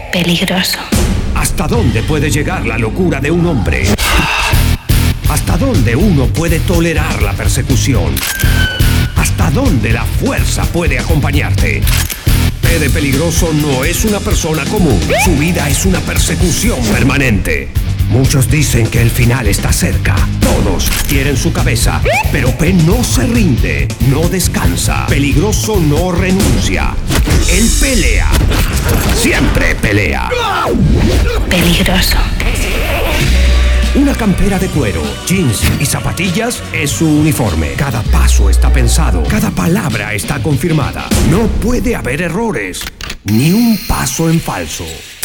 Peligroso. ¿Hasta dónde puede llegar la locura de un hombre? ¿Hasta dónde uno puede tolerar la persecución? ¿Hasta dónde la fuerza puede acompañarte? P de Peligroso no es una persona común. Su vida es una persecución permanente. Muchos dicen que el final está cerca. Todos quieren su cabeza. Pero P no se rinde, no descansa. Peligroso no renuncia. Él pelea. Siempre pelea. Peligroso. Una campera de cuero, jeans y zapatillas es su uniforme. Cada paso está pensado, cada palabra está confirmada. No puede haber errores, ni un paso en falso.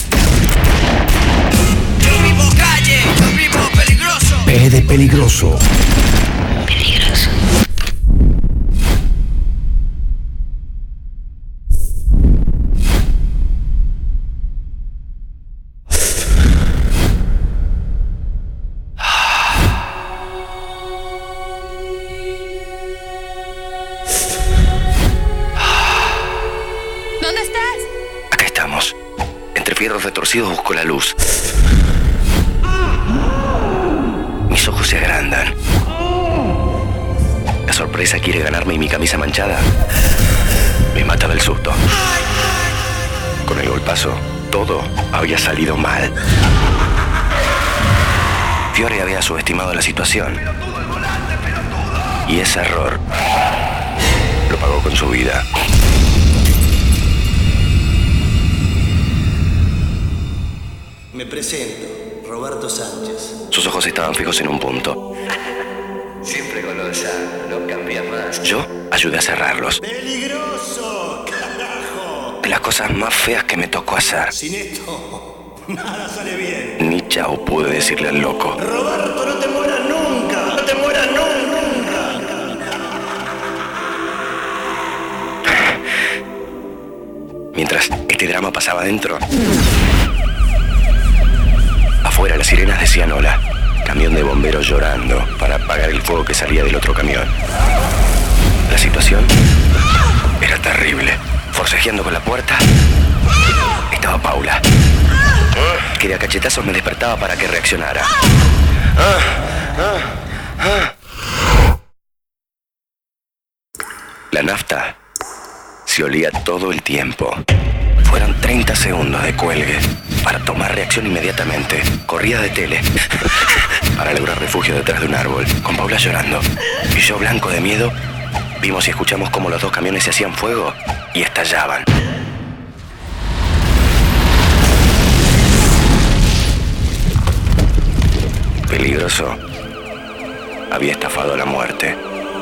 Yo vivo calle, yo vivo peligroso. P de Peligroso. Peligroso. ¿Dónde estás? Acá estamos. Entre fierros retorcidos busco la luz. Mis ojos se agrandan. La sorpresa quiere ganarme y mi camisa manchada me mata del susto. Con el golpazo, todo había salido mal. Fiore había subestimado la situación. Y ese error lo pagó con su vida. Me presento, Roberto Sánchez. Sus ojos estaban fijos en un punto. Siempre con lo de sano, no cambia más. Yo ayudé a cerrarlos. ¡Peligroso! ¡Carajo! De las cosas más feas que me tocó hacer. Sin esto, nada sale bien. Ni chao pude decirle al loco. Roberto, no te mueras nunca. No te mueras nunca. Mientras este drama pasaba adentro, afuera las sirenas decían hola. Camión de bomberos llorando para apagar el fuego que salía del otro camión. La situación era terrible. Forcejeando con la puerta estaba Paula, que de a cachetazos me despertaba para que reaccionara. La nafta se olía todo el tiempo. Fueron 30 segundos de cuelgue para tomar reacción inmediatamente. Corrida de tele para lograr refugio detrás de un árbol, con Paula llorando. Y yo, blanco de miedo, vimos y escuchamos cómo los dos camiones se hacían fuego y estallaban. Peligroso había estafado a la muerte.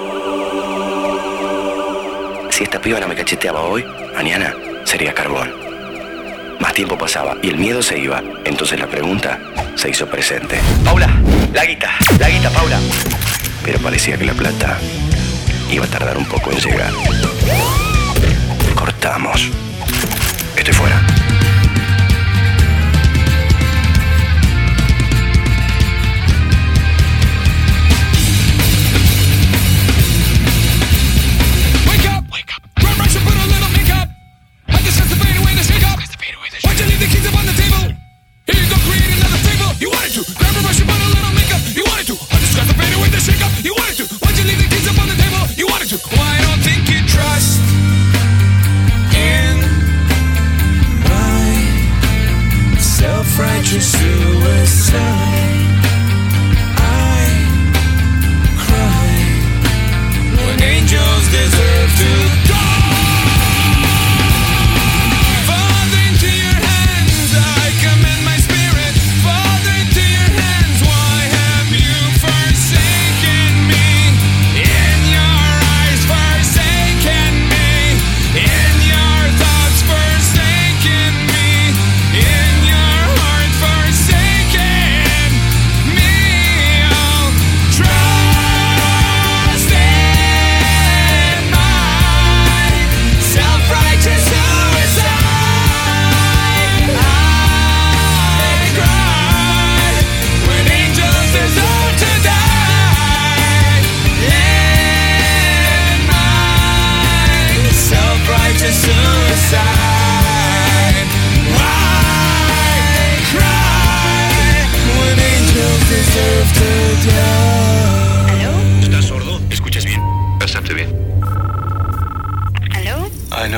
Si esta piba no me cacheteaba hoy, mañana sería carbón. Más tiempo pasaba y el miedo se iba. Entonces la pregunta se hizo presente. Paula, la guita, Paula. Pero parecía que la plata iba a tardar un poco en llegar. Cortamos. Estoy fuera. Why don't think you trust in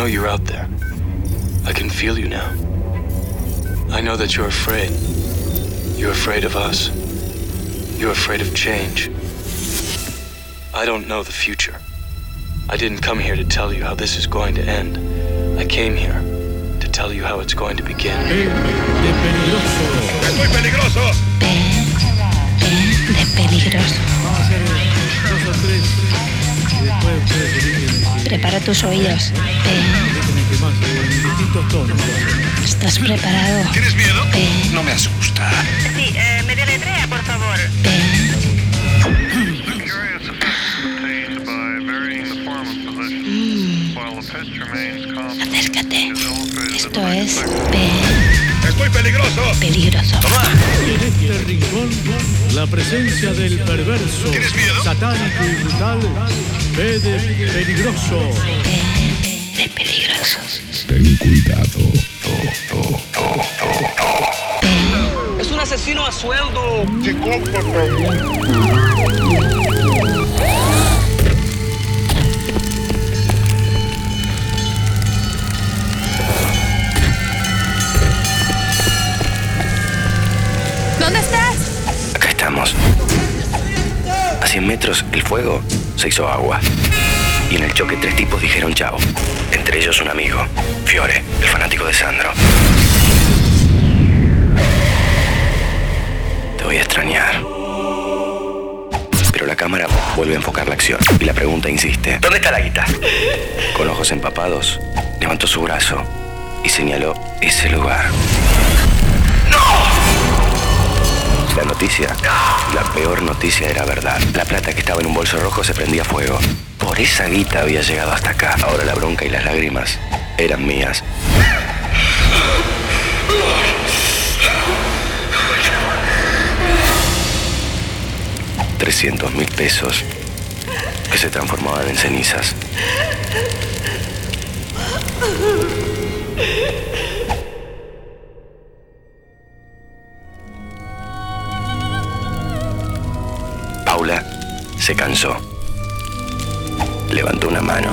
know you're out there. I can feel you now. I know that you're afraid. You're afraid of us. You're afraid of change. I don't know the future. I didn't come here to tell you how this is going to end. I came here to tell you how it's going to begin. ¡Es muy peligroso! De peligroso. Vamos a hacer 2 o 3 y después ustedes eligen. Prepara tus oídos. Eligen que más, en distintos tonos. ¿Estás preparado? ¿Tienes miedo? No me asusta. Sí, me deletrea, por favor. Acércate. Esto es ¡Es muy peligroso! peligroso. En este rincón, la presencia del perverso, ¿Tienes miedo? satánico y brutal, P de peligroso. De peligroso. Ten cuidado. Es un asesino a sueldo. ¿Dónde estás? Acá estamos. A 100 metros el fuego se hizo agua. Y en el choque 3 tipos dijeron chao. Entre ellos un amigo, Fiore, el fanático de Sandro. Te voy a extrañar. Pero la cámara vuelve a enfocar la acción y la pregunta insiste. ¿Dónde está la guita? Con ojos empapados, levantó su brazo y señaló ese lugar. La noticia, la peor noticia era verdad. La plata que estaba en un bolso rojo se prendía fuego. Por esa guita había llegado hasta acá. Ahora la bronca y las lágrimas eran mías. $300.000 que se transformaban en cenizas. Paula se cansó. Levantó una mano.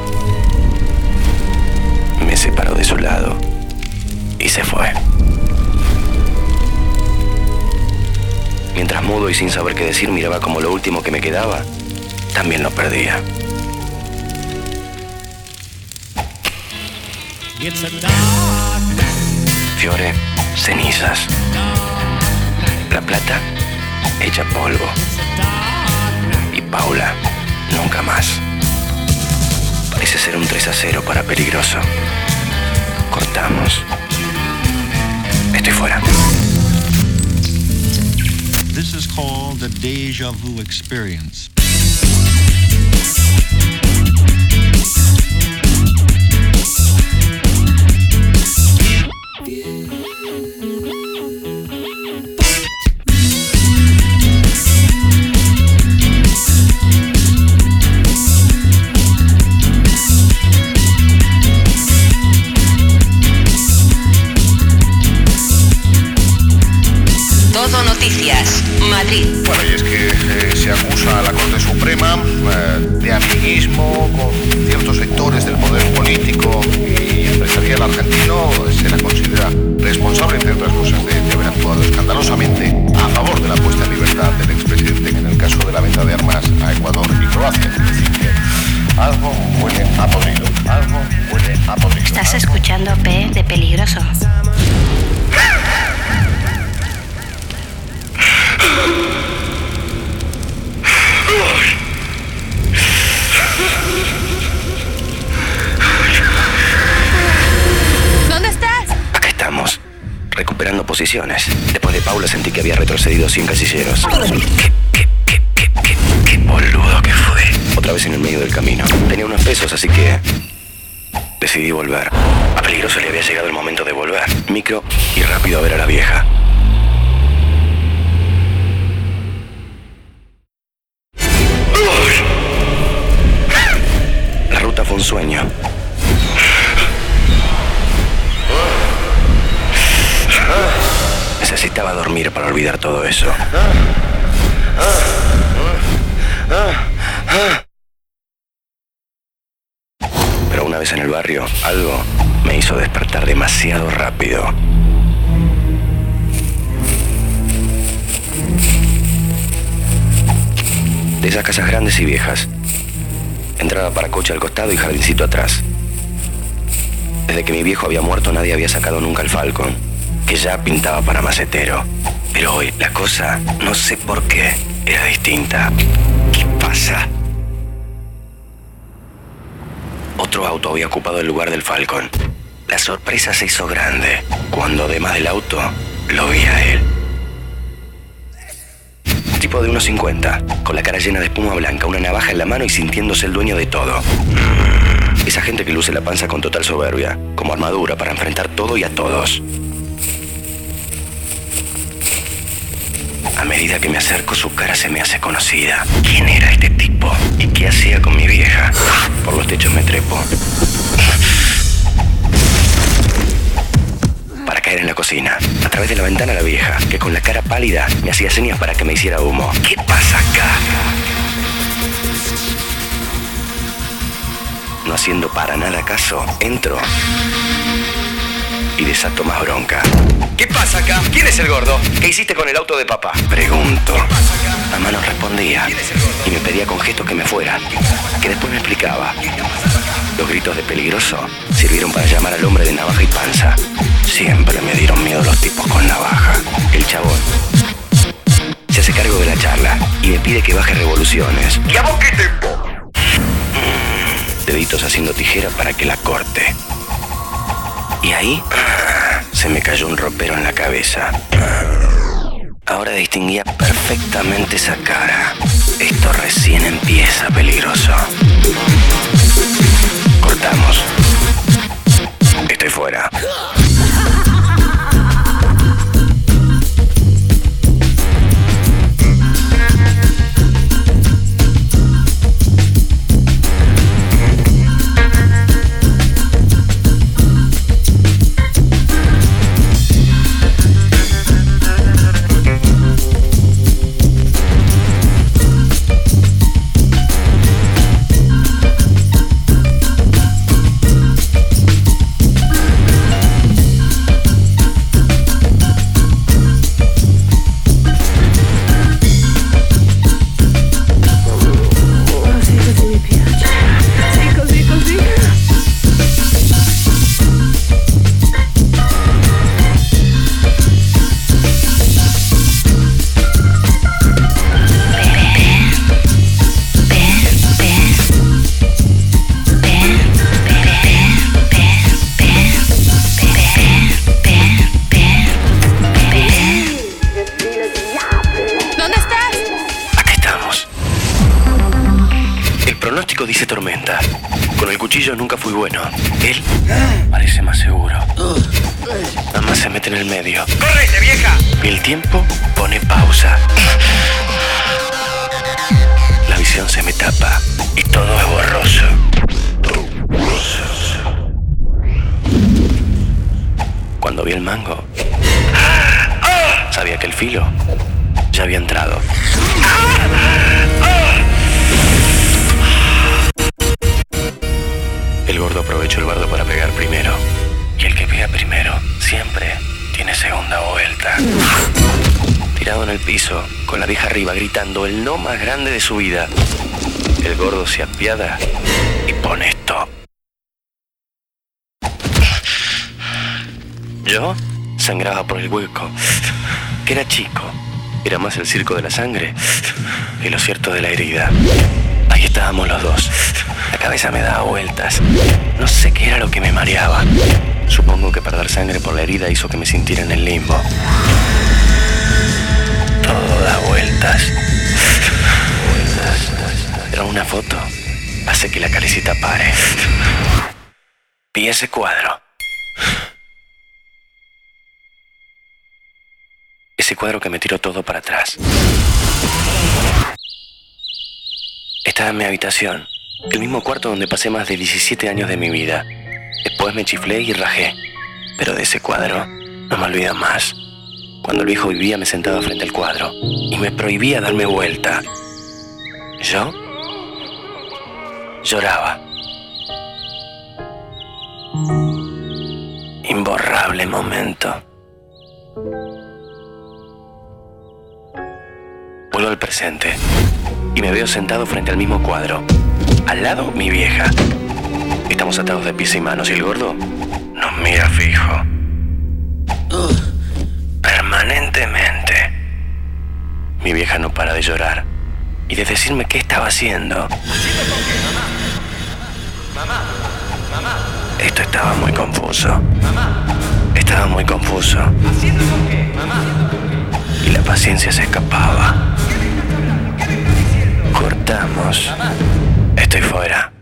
Me separó de su lado y se fue. Mientras mudo y sin saber qué decir miraba como lo último que me quedaba, también lo perdía. Fiore, cenizas. La plata, hecha polvo. Y Paula, nunca más. Parece ser un 3-0 para peligroso. Cortamos. Estoy fuera. This is called the deja vu experience. Todo Noticias, Madrid. Bueno, y es que se acusa a la Corte Suprema de amiguismo con ciertos sectores del poder político y empresarial argentino. Se la considera responsable, entre otras cosas, de haber actuado escandalosamente a favor de la puesta en libertad del expresidente en el caso de la venta de armas a Ecuador y Croacia. Es decir, que algo huele a podrido. Algo huele a podrido. Estás escuchando P de peligroso. ¿Dónde estás? Acá estamos, recuperando posiciones. Después de Paula sentí que había retrocedido 100 casilleros. Qué boludo que fue. Otra vez en el medio del camino. Tenía unos pesos, así que decidí volver. A Peligroso le había llegado el momento de volver. Micro y rápido a ver a la vieja. La ruta fue un sueño. Necesitaba dormir para olvidar todo eso. Pero una vez en el barrio, algo me hizo despertar demasiado rápido. De esas casas grandes y viejas. Entrada para coche al costado y jardincito atrás. Desde que mi viejo había muerto nadie había sacado nunca el Falcon, que ya pintaba para macetero. Pero hoy la cosa, no sé por qué, era distinta. ¿Qué pasa? Otro auto había ocupado el lugar del Falcon. La sorpresa se hizo grande cuando, además del auto, lo vi a él. Tipo de 1,50, con la cara llena de espuma blanca, una navaja en la mano y sintiéndose el dueño de todo. Esa gente que luce la panza con total soberbia, como armadura para enfrentar todo y a todos. A medida que me acerco, su cara se me hace conocida. ¿Quién era este tipo? ¿Y qué hacía con mi vieja? Por los techos me trepo. Para caer en la cocina. A través de la ventana la vieja, que con la cara pálida me hacía señas para que me hiciera humo. ¿Qué pasa acá? No haciendo para nada caso, entro y desato más bronca. ¿Qué pasa acá? ¿Quién es el gordo? ¿Qué hiciste con el auto de papá? Pregunto. Mamá no respondía y me pedía con gestos que me fuera, que después me explicaba. Los gritos de peligroso sirvieron para llamar al hombre de navaja y panza. Siempre me dieron miedo los tipos con navaja. El chabón se hace cargo de la charla y me pide que baje revoluciones. ¿Y a vos qué te...? Deditos haciendo tijera para que la corte. Y ahí se me cayó un ropero en la cabeza. Ahora distinguía perfectamente esa cara. Esto recién empieza, peligroso. Cortamos. Estoy fuera. Dice tormenta. Con el cuchillo nunca fui bueno. Él parece más seguro. Mamá se mete en el medio. ¡Correte, vieja! Y el tiempo pone pausa. La visión se me tapa y todo es borroso. Cuando vi el mango, sabía que el filo ya había entrado. El gordo aprovechó el bardo para pegar primero. Y el que pega primero siempre tiene segunda vuelta. Tirado en el piso, con la vieja arriba, gritando el no más grande de su vida, el gordo se apiada y pone stop. Yo sangraba por el hueco, que era chico. Era más el circo de la sangre que lo cierto de la herida. Ahí estábamos los dos. La cabeza me daba vueltas. No sé qué era lo que me mareaba. Supongo que perder sangre por la herida hizo que me sintiera en el limbo. Todo da vueltas. Pero una foto hace que la calecita pare. Vi ese cuadro. Ese cuadro que me tiró todo para atrás. Estaba en mi habitación, el mismo cuarto donde pasé más de 17 años de mi vida. Después me chiflé y rajé, pero de ese cuadro no me olvido más. Cuando el viejo vivía me sentaba frente al cuadro y me prohibía darme vuelta. Yo lloraba. Imborrable momento. Vuelvo al presente y me veo sentado frente al mismo cuadro. Al lado, mi vieja. Estamos atados de pies y manos y el gordo nos mira fijo. Permanentemente. Mi vieja no para de llorar y de decirme qué estaba haciendo. Esto estaba muy confuso. Estaba muy confuso. Y la paciencia se escapaba. Cortamos. Estoy fuera.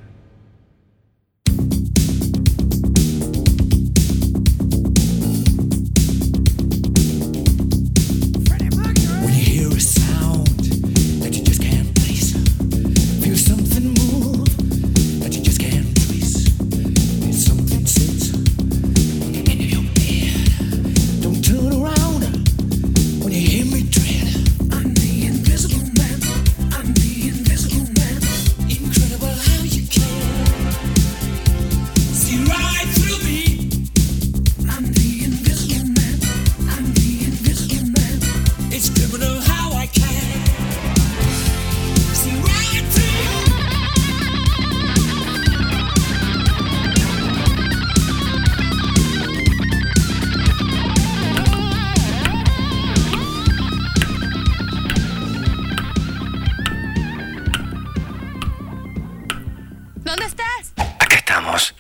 ¿Dónde estás? Acá estamos.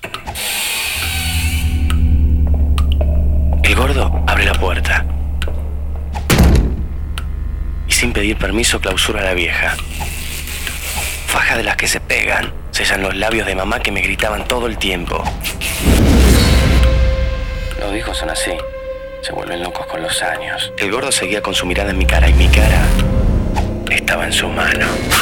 El gordo abre la puerta y sin pedir permiso clausura a la vieja. Faja de las que se pegan, sellan los labios de mamá que me gritaban todo el tiempo. Los hijos son así, se vuelven locos con los años. El gordo seguía con su mirada en mi cara y mi cara estaba en su mano.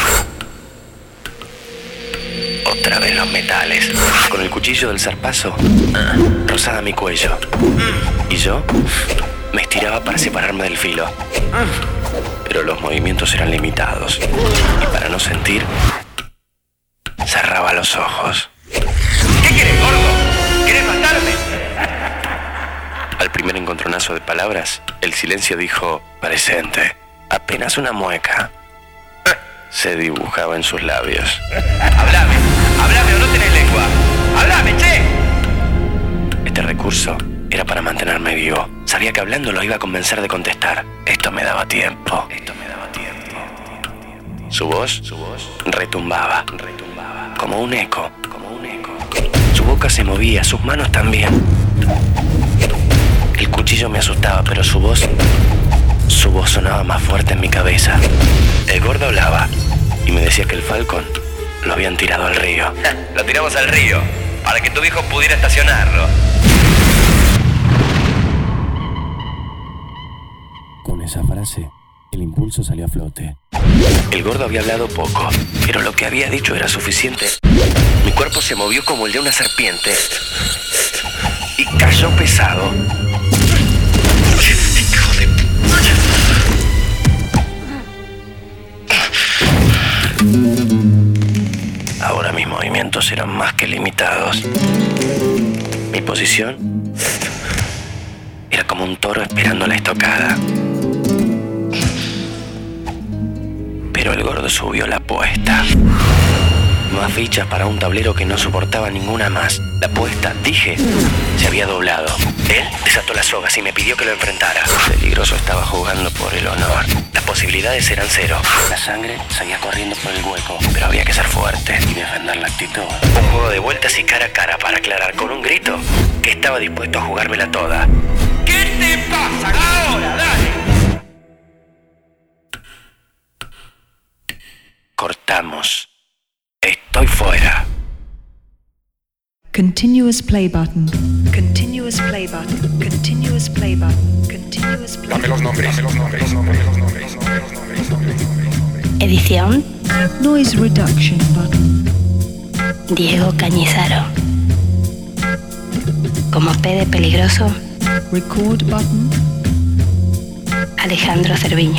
Otra vez los metales. Con el cuchillo del zarpazo rozaba mi cuello. Y yo me estiraba para separarme del filo. Pero los movimientos eran limitados. Y para no sentir, cerraba los ojos. ¿Qué querés, gordo? ¿Querés matarme? Al primer encontronazo de palabras, el silencio dijo presente. Apenas una mueca se dibujaba en sus labios. Háblame o no tenés lengua. ¡Háblame, che! Este recurso era para mantenerme vivo. Sabía que hablando lo iba a convencer de contestar. Esto me daba tiempo. Su voz retumbaba. Como un eco. Su boca se movía, sus manos también. El cuchillo me asustaba, pero su voz sonaba más fuerte en mi cabeza. El gordo hablaba y me decía que el Falcon lo habían tirado al río. Lo tiramos al río, para que tu viejo pudiera estacionarlo. Con esa frase, el impulso salió a flote. El gordo había hablado poco, pero lo que había dicho era suficiente. Mi cuerpo se movió como el de una serpiente y cayó pesado. Ahora mis movimientos eran más que limitados. Mi posición era como un toro esperando la estocada. Pero el gordo subió la apuesta. Más fichas para un tablero que no soportaba ninguna más. La apuesta, dije, se había doblado. Él desató las sogas y me pidió que lo enfrentara. Peligroso estaba jugando por el honor. Las posibilidades eran cero. La sangre seguía corriendo por el hueco, pero había que ser fuerte y defender la actitud. Un juego de vueltas y cara a cara para aclarar con un grito que estaba dispuesto a jugármela toda. ¿Qué te pasa? ¡Ahora, dale! Cortamos. Estoy fuera. Continuous play button. Continuous play button. Continuous play button. Continuous play button. Dame los nombres. Edición Noise reduction button. Diego Cañizaro. Como P de peligroso, Record button. Alejandro Cerviño.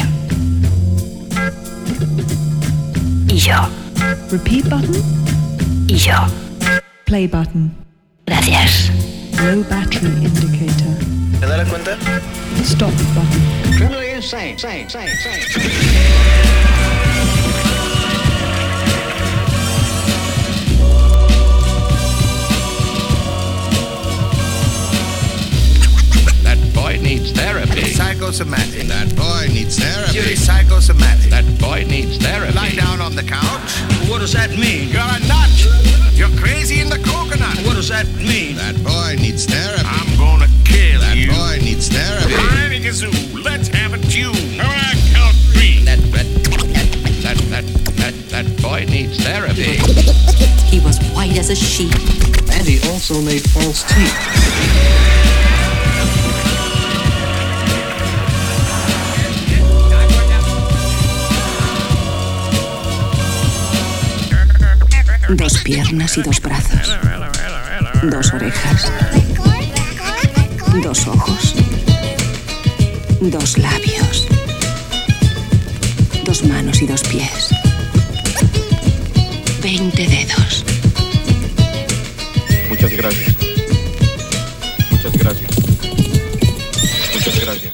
Y yo. Repeat button. Y yo. Play button. Gracias. Low battery indicator. ¿Te das cuenta? Stop button. Criminally insane. That boy needs therapy. Psychosomatic. That boy needs therapy. You're psychosomatic. That boy needs therapy. Lie down on the couch. What does that mean? You're a nut. You're crazy in the coconut. What does that mean? That boy needs therapy. I'm gonna kill That you. boy needs therapy. Riding a zoo. Let's have a tune. Come on, count three. That boy needs therapy. He was white as a sheet. And he also made false teeth. Dos piernas y dos brazos. Dos orejas. Dos ojos. Dos labios. Dos manos y dos pies. 20 dedos. Muchas gracias. Muchas gracias. Muchas gracias.